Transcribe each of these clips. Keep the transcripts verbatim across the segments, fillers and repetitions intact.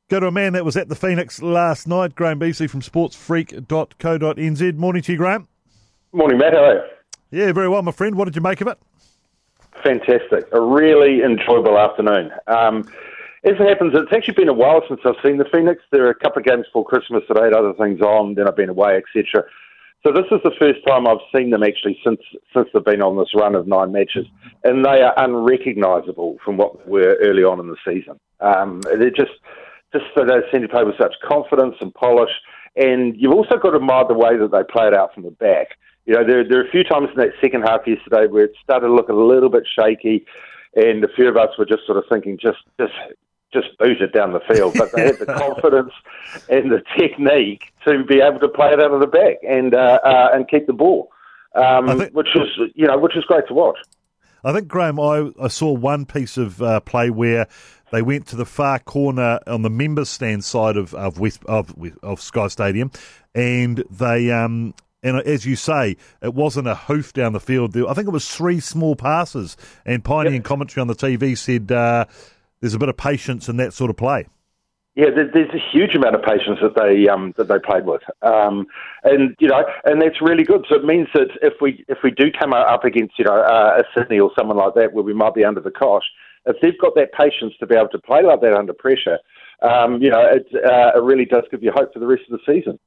Go to a man that was at the Phoenix last night, Graham Beasley from sports freak dot co dot n z. Morning to you, Graham. Morning, Matt. How are you? Yeah, very well, my friend. What did you make of it? Fantastic. A really enjoyable afternoon. Um, as it happens, it's actually been a while since I've seen the Phoenix. There are a couple of games before Christmas that I had other things on, then I've been away, et cetera. So this is the first time I've seen them actually since since they've been on this run of nine matches, and they are unrecognisable from what they were early on in the season. Um, they're just just so they seem to play with such confidence and polish, and you've also got to admire the way that they play it out from the back. You know, there, there are a few times in that second half yesterday where it started to look a little bit shaky, and a few of us were just sort of thinking, just just just boot it down the field. But they had the confidence and the technique to be able to play it out of the back and uh, uh, and keep the ball, um, think, which was you know which was great to watch. I think, Graham, I, I saw one piece of uh, play where they went to the far corner on the members' stand side of of, West, of of Sky Stadium, and they um and as you say, it wasn't a hoof down the field. I think it was three small passes, and Piney Yep. in commentary on the T V said uh, there's a bit of patience in that sort of play. Yeah, there's a huge amount of patience that they um, that they played with, um, and you know, and that's really good. So it means that if we if we do come up against you know uh, a Sydney or someone like that where we might be under the cosh, if they've got that patience to be able to play like that under pressure, um, you know, it, uh, it really does give you hope for the rest of the season.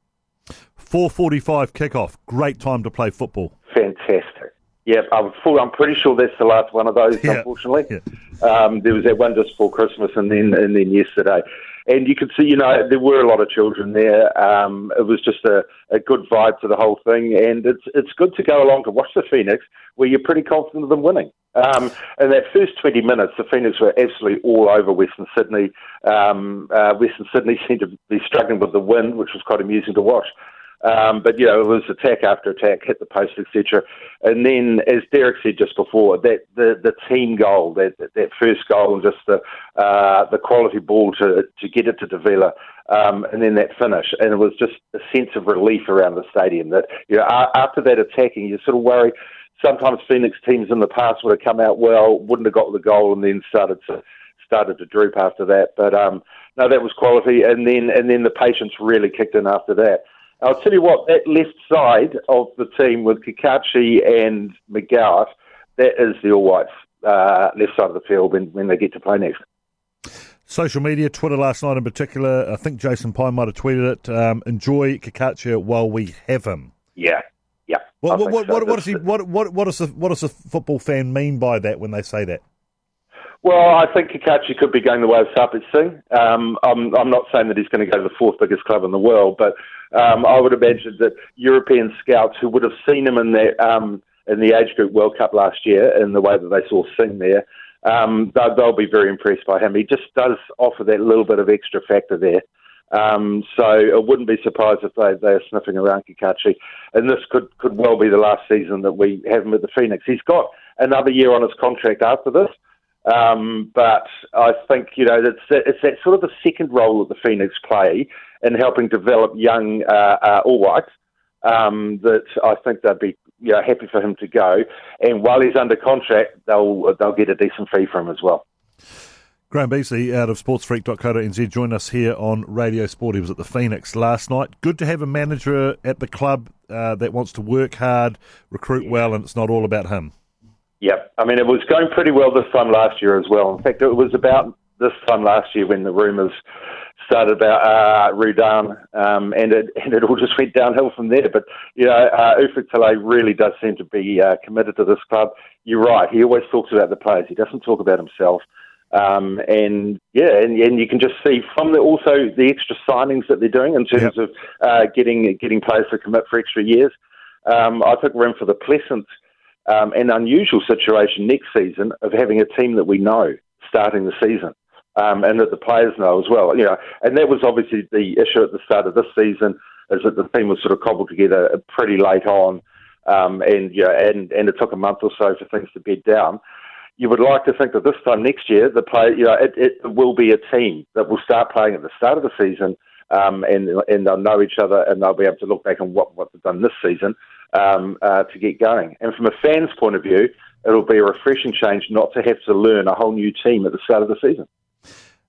four forty-five kickoff, great time to play football. Fantastic. Yeah, I'm, full, I'm pretty sure that's the last one of those. Yeah. Unfortunately, yeah. um, there was that one just before Christmas, and then and then yesterday. And you could see, you know, there were a lot of children there. Um, it was just a, a good vibe to the whole thing. And it's it's good to go along to watch the Phoenix, where you're pretty confident of them winning. Um, and that first twenty minutes, the Phoenix were absolutely all over Western Sydney. Um, uh, Western Sydney seemed to be struggling with the wind, which was quite amusing to watch. Um, but, you know, it was attack after attack, hit the post, et cetera. And then, as Derek said just before, that the, the team goal, that that first goal, and just the uh, the quality ball to to get it to Davila, um, and then that finish. And it was just a sense of relief around the stadium that, you know, after that attacking, you sort of worry. Sometimes Phoenix teams in the past would have come out well, wouldn't have got the goal, and then started to started to droop after that. But um, no, that was quality. And then and then the patience really kicked in after that. I'll tell you what, that left side of the team with Kikachi and McGowan, that is the All Whites' uh, left side of the field when, when they get to play next. Social media, Twitter last night in particular, I think Jason Pine might have tweeted it, um, enjoy Kikachi while we have him. Yeah, yeah. What, what, what, so. what, what, does he, what, what, what, does a, what does a football fan mean by that when they say that? Well, I think Kikachi could be going the way of Sapit Singh. Um, I'm, I'm not saying that he's going to go to the fourth biggest club in the world, but um, I would imagine that European scouts who would have seen him in the um, in the age group World Cup last year, in the way that they saw Singh there, um, they'll, they'll be very impressed by him. He just does offer that little bit of extra factor there. Um, so I wouldn't be surprised if they, they're sniffing around Kikachi. And this could, could well be the last season that we have him with the Phoenix. He's got another year on his contract after this. Um, but I think, you know, it's, it's that sort of the second role that the Phoenix play in helping develop young uh, uh, All Whites um, that I think they'd be you know, happy for him to go. And while he's under contract, they'll they'll get a decent fee from him as well. Graham Beasley out of sports freak dot co dot n z joined us here on Radio Sport. He was at the Phoenix last night. Good to have a manager at the club uh, that wants to work hard, recruit yeah. well, and it's not all about him. Yep. I mean, it was going pretty well this time last year as well. In fact, it was about this time last year when the rumours started about uh, Rudan, um, and, it, and it all just went downhill from there. But, you know, uh, Ufuk Talay really does seem to be uh, committed to this club. You're right. He always talks about the players. He doesn't talk about himself. Um, and, yeah, and, and you can just see from the, also the extra signings that they're doing in terms yep. of uh, getting getting players to commit for extra years. Um, I think we're in for the pleasant Um, an unusual situation next season of having a team that we know starting the season, um, and that the players know as well. You know, and that was obviously the issue at the start of this season, is that the team was sort of cobbled together pretty late on, um, and you know, and and it took a month or so for things to bed down. You would like to think that this time next year, the play, you know, it, it will be a team that will start playing at the start of the season, um, and and they'll know each other, and they'll be able to look back on what what they've done this season. Um, uh, to get going. And from a fan's point of view, it'll be a refreshing change not to have to learn a whole new team at the start of the season.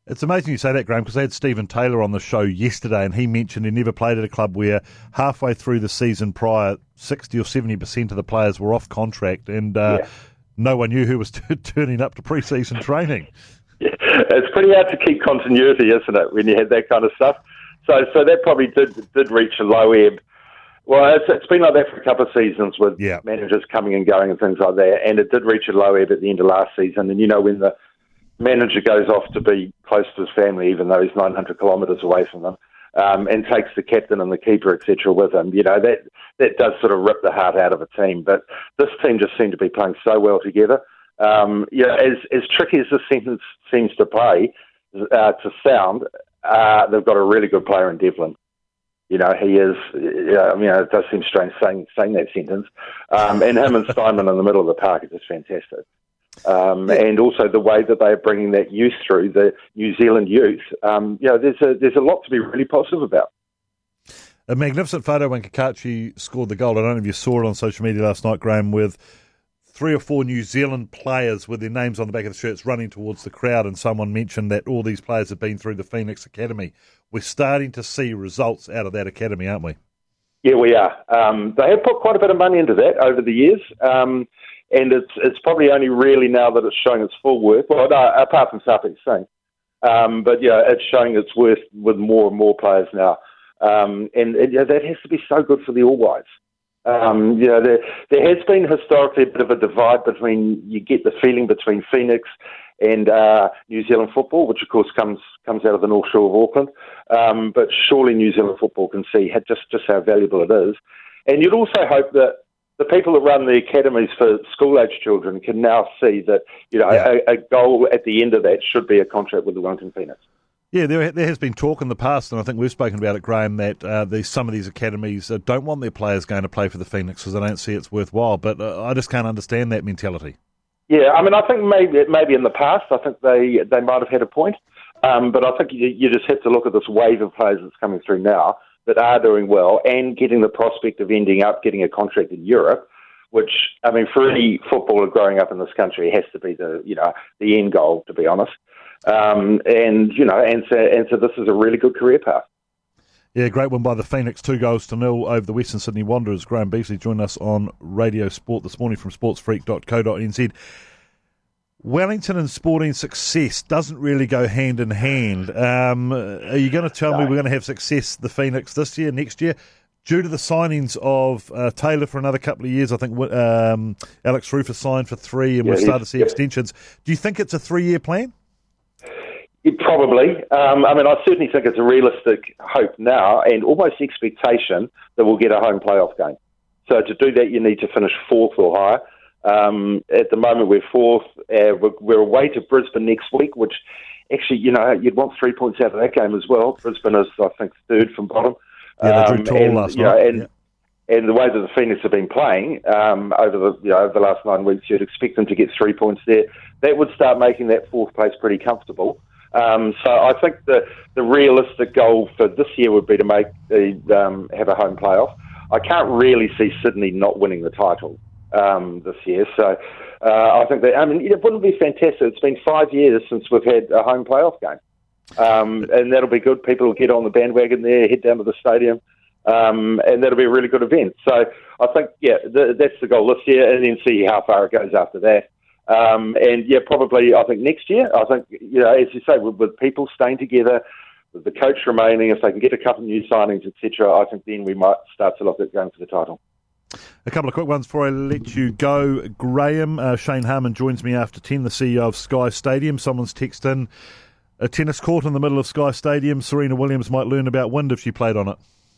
It's amazing you say that, Graham, because I had Stephen Taylor on the show yesterday, and he mentioned he never played at a club where halfway through the season prior, sixty or seventy percent of the players were off contract, and uh, yeah. no one knew who was t- turning up to pre-season training. Yeah. It's pretty hard to keep continuity, isn't it, when you had that kind of stuff? So so that probably did did reach a low ebb. Well, it's, it's been like that for a couple of seasons with yeah. managers coming and going and things like that, and it did reach a low ebb at the end of last season. And, you know, when the manager goes off to be close to his family, even though he's nine hundred kilometres away from them, um, and takes the captain and the keeper, et cetera, with him, you know, that, that does sort of rip the heart out of a team. But this team just seemed to be playing so well together. Um, you know, as, as tricky as this sentence seems to play, uh, to sound, uh, they've got a really good player in Devlin. You know, he is, I mean, it does seem strange saying, saying that sentence. Um, and him and Steinman in the middle of the park are just fantastic. Um, and also the way that they are bringing that youth through, the New Zealand youth, um, you know, there's a, there's a lot to be really positive about. A magnificent photo when Kakachi scored the goal. I don't know if you saw it on social media last night, Graham, with three or four New Zealand players with their names on the back of the shirts running towards the crowd, and someone mentioned that all these players have been through the Phoenix Academy. We're starting to see results out of that academy, aren't we? Yeah, we are. Um, they have put quite a bit of money into that over the years. Um, And it's it's probably only really now that it's showing its full worth. Well, no, apart from Sapi Singh. Um, but, yeah, it's showing its worth with more and more players now. Um, and, and yeah, that has to be so good for the All Whites. Um, you know, there, there has been historically a bit of a divide between, you get the feeling between Phoenix and uh, New Zealand football, which, of course, comes comes out of the North Shore of Auckland. Um, but surely New Zealand football can see just, just how valuable it is. And you'd also hope that the people that run the academies for school-age children can now see that, you know, yeah. a, a goal at the end of that should be a contract with the Wellington Phoenix. Yeah, there there has been talk in the past, and I think we've spoken about it, Graham, that uh, these, some of these academies uh, don't want their players going to play for the Phoenix because they don't see it's worthwhile. But uh, I just can't understand that mentality. Yeah, I mean, I think maybe maybe in the past, I think they, they might have had a point. Um, but I think you, you just have to look at this wave of players that's coming through now that are doing well and getting the prospect of ending up getting a contract in Europe, which, I mean, for any footballer growing up in this country, has to be the, you know, the end goal, to be honest. Um, and, you know, and so, and so this is a really good career path. Yeah, great one by the Phoenix, two goals to nil over the Western Sydney Wanderers. Graham Beasley joined us on Radio Sport this morning from sports freak dot co dot n z. Wellington and sporting success doesn't really go hand in hand. Um, are you going to tell no. me we're going to have success, the Phoenix, this year, next year? Due to the signings of uh, Taylor for another couple of years, I think um, Alex Rufus signed for three, and yeah, we'll start to see yeah. extensions. Do you think it's a three-year plan? It probably. Um, I mean, I certainly think it's a realistic hope now and almost expectation that we'll get a home playoff game. So to do that, you need to finish fourth or higher. Um, at the moment, we're fourth. Uh, we're, we're away to Brisbane next week, which actually, you know, you'd want three points out of that game as well. Brisbane is, I think, third from bottom. Yeah, they drew tall um, and, last you know, night. And, yeah. and the way that the Phoenix have been playing um, over the you know, over the last nine weeks, you'd expect them to get three points there. That would start making that fourth place pretty comfortable. Um, so I think the the realistic goal for this year would be to make the um, have a home playoff. I can't really see Sydney not winning the title um, this year. So uh, I think that I mean it wouldn't be fantastic. It's been five years since we've had a home playoff game. Um, and that'll be good. People will get on the bandwagon there, head down to the stadium, um, and that'll be a really good event. So I think, yeah, the, that's the goal this year, and then see how far it goes after that. Um, and, yeah, probably, I think next year, I think, you know, as you say, with, with people staying together, with the coach remaining, if they can get a couple of new signings, et cetera, I think then we might start to look at going for the title. A couple of quick ones before I let you go. Graham, uh, Shane Harmon joins me after ten, the C E O of Sky Stadium. Someone's texted in, a tennis court in the middle of Sky Stadium. Serena Williams might learn about wind if she played on it.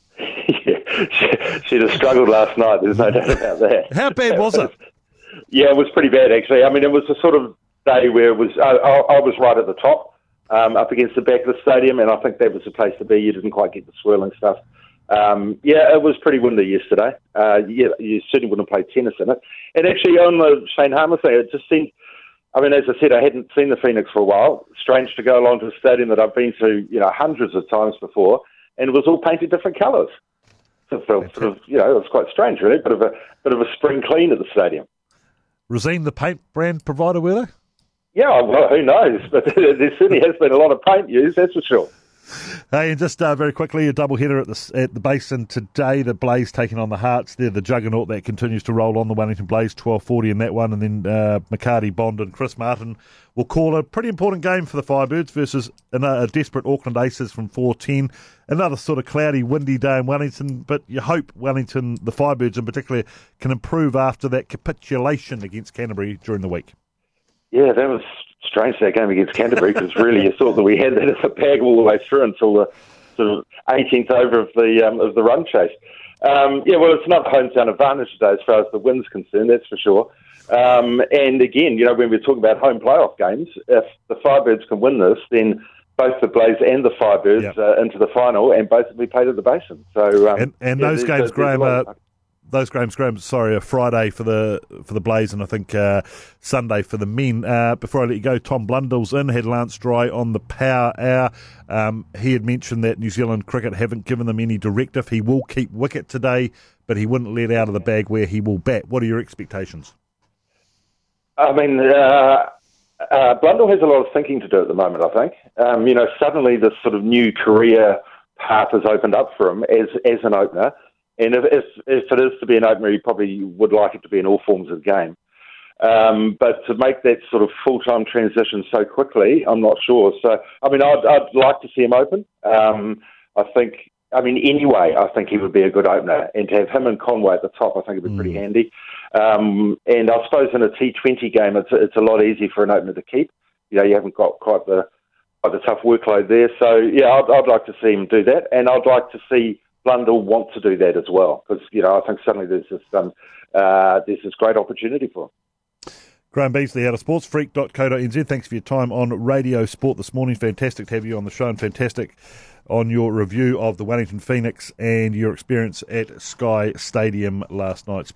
Yeah, she, she'd have struggled last night. There's no doubt about that. How bad was it? Yeah, it was pretty bad, actually. I mean, it was a sort of day where it was. I, I, I was right at the top, um, up against the back of the stadium, and I think that was the place to be. You didn't quite get the swirling stuff. Um, yeah, it was pretty windy yesterday. Uh, yeah, you certainly wouldn't play tennis in it. And actually, on the Shane Harmon thing, it just seemed. I mean, as I said, I hadn't seen the Phoenix for a while. Strange to go along to a stadium that I've been to, you know, hundreds of times before, and it was all painted different colours. So it felt sort of, you know, it was quite strange, really. Bit of a bit of a spring clean at the stadium. Resine, the paint brand provider, were they? Yeah, well, who knows? But there certainly has been a lot of paint used, that's for sure. Hey, and just uh, very quickly, a doubleheader at the at the Basin today. The Blaze taking on the Hearts. They're the juggernaut that continues to roll on, the Wellington Blaze, twelve forty in that one. And then uh, McCarty, Bond and Chris Martin will call a pretty important game for the Firebirds versus a, a desperate Auckland Aces from four ten. Another sort of cloudy, windy day in Wellington, but you hope Wellington, the Firebirds in particular, can improve after that capitulation against Canterbury during the week. Yeah, that was strange, that game against Canterbury, because really you thought that we had that as a bag all the way through until the sort of eighteenth over of the um, of the run chase. Um, yeah, well, it's not hometown advantage today as far as the win's concerned, that's for sure. Um, and again, you know, when we're talking about home playoff games, if the Firebirds can win this, then both the Blaze and the Firebirds yep. uh, into the final, and both will be paid at the Basin. So, um, and, and yeah, those there's, games, there's Graham, are, those games, Graham, sorry, are Friday for the for the Blaze, and I think uh, Sunday for the men. Uh, before I let you go, Tom Blundell's in, had Lance Dry on the Power Hour. Um, he had mentioned that New Zealand cricket haven't given them any directive. He will keep wicket today, but he wouldn't let out of the bag where he will bat. What are your expectations? I mean, uh, uh, Blundell has a lot of thinking to do at the moment, I think. Um, you know, suddenly this sort of new career path has opened up for him as as an opener. And if, if, if it is to be an opener, he probably would like it to be in all forms of the game. Um, but to make that sort of full-time transition so quickly, I'm not sure. So, I mean, I'd, I'd like to see him open. Um, I think, I mean, anyway, I think he would be a good opener. And to have him and Conway at the top, I think would be pretty mm. handy. Um, and I suppose in a T twenty game, it's, it's a lot easier for an opener to keep. You know, you haven't got quite the, quite the tough workload there. So, yeah, I'd, I'd like to see him do that. And I'd like to see Blundell want to do that as well, because, you know, I think suddenly there's this um, uh, there's this great opportunity for him. Graham Beasley out of sports freak dot co dot n z. Thanks for your time on Radio Sport this morning. Fantastic to have you on the show, and fantastic on your review of the Wellington Phoenix and your experience at Sky Stadium last night.